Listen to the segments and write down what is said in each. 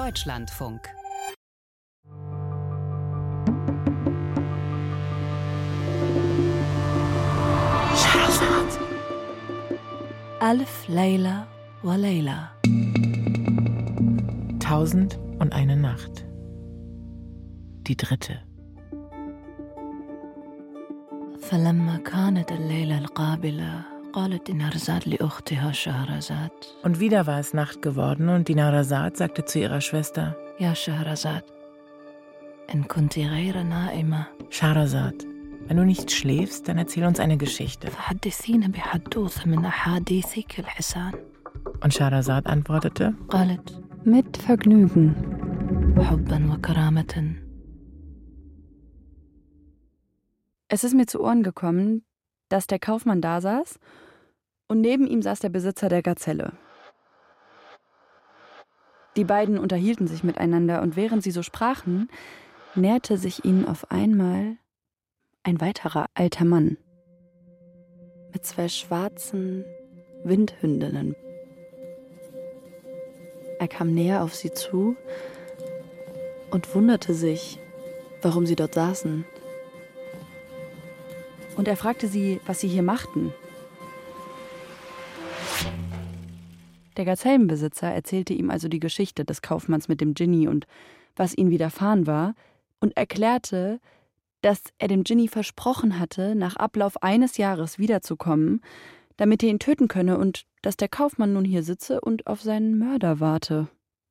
Deutschlandfunk. Alf Layla wa Layla. 1001 Nacht. Die 3. فلما كانت الليلة القابلة قالت دينارزاد لأختها شهرزاد. Und wieder war es Nacht geworden und Dinarzad sagte zu ihrer Schwester: يا شهرزاد إن كنت غير نائمة Schahrazad, wenn du nicht schläfst, dann erzähl uns eine Geschichte. فحدثينا بحدوث من أحاديثك الحسان. Und Schahrazad antwortete: قالت Mit Vergnügen. حبا وكرامة. Es ist mir zu Ohren gekommen, dass der Kaufmann da saß und neben ihm saß der Besitzer der Gazelle. Die beiden unterhielten sich miteinander und während sie so sprachen, näherte sich ihnen auf einmal ein weiterer alter Mann mit 2 schwarzen Windhündinnen. Er kam näher auf sie zu und wunderte sich, warum sie dort saßen. Und er fragte sie, was sie hier machten. Der Gazellenbesitzer erzählte ihm also die Geschichte des Kaufmanns mit dem Dschinni und was ihm widerfahren war und erklärte, dass er dem Dschinni versprochen hatte, nach Ablauf eines Jahres wiederzukommen, damit er ihn töten könne und dass der Kaufmann nun hier sitze und auf seinen Mörder warte.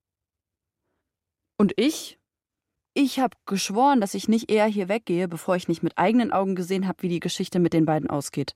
Und ich habe geschworen, dass ich nicht eher hier weggehe, bevor ich nicht mit eigenen Augen gesehen habe, wie die Geschichte mit den beiden ausgeht.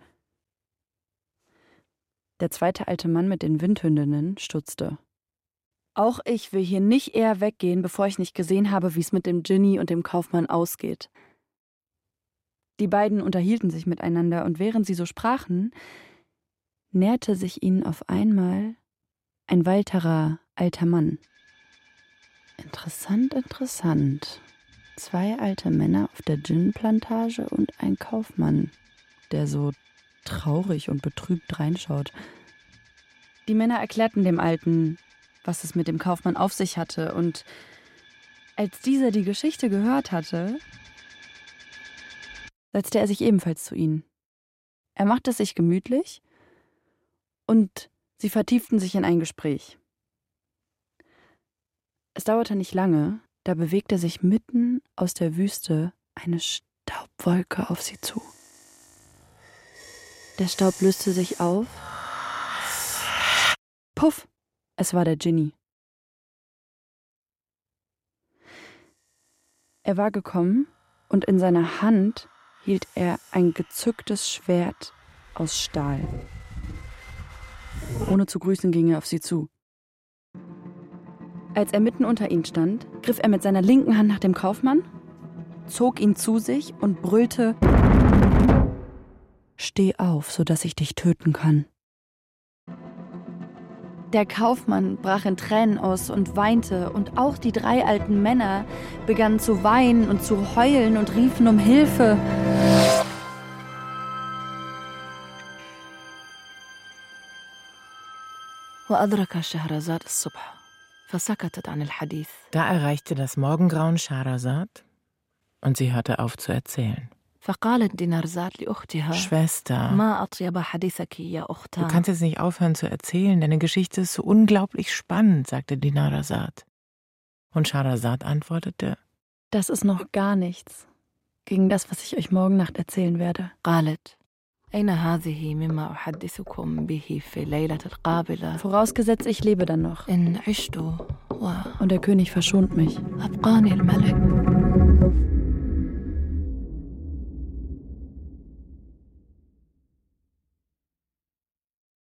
Der zweite alte Mann mit den Windhündinnen stutzte. Auch ich will hier nicht eher weggehen, bevor ich nicht gesehen habe, wie es mit dem Dschinni und dem Kaufmann ausgeht. Die beiden unterhielten sich miteinander und während sie so sprachen, näherte sich ihnen auf einmal ein weiterer alter Mann. Interessant, interessant. 2 alte Männer auf der Dschinn-Plantage und ein Kaufmann, der so traurig und betrübt reinschaut. Die Männer erklärten dem Alten, was es mit dem Kaufmann auf sich hatte, und als dieser die Geschichte gehört hatte, setzte er sich ebenfalls zu ihnen. Er machte es sich gemütlich und sie vertieften sich in ein Gespräch. Es dauerte nicht lange, da bewegte sich mitten aus der Wüste eine Staubwolke auf sie zu. Der Staub löste sich auf. Puff! Es war der Dschinni. Er war gekommen und in seiner Hand hielt er ein gezücktes Schwert aus Stahl. Ohne zu grüßen ging er auf sie zu. Als er mitten unter ihnen stand, griff er mit seiner linken Hand nach dem Kaufmann, zog ihn zu sich und brüllte: »Steh auf, sodass ich dich töten kann.« Der Kaufmann brach in Tränen aus und weinte, und auch die 3 alten Männer begannen zu weinen und zu heulen und riefen um Hilfe. وأدرك شهرزاد الصبح فسكتت عن الحديث. Da erreichte das Morgengrauen Schahrazad und sie hörte auf zu erzählen. فقالت دينارزاد لأختها Schwester, ما أطيب حديثك يا du أختها. kannst jetzt nicht aufhören zu erzählen, deine Geschichte ist so unglaublich spannend, sagte Dinarzad. Und Schahrazad antwortete: Das ist noch gar nichts gegen das, was ich euch morgen Nacht erzählen werde. قالت أين هذه مما أحدثكم به في ليلة القابلة. Vorausgesetzt, ich lebe dann noch. إن عشت Und der König verschont mich. وأبقاني الملك.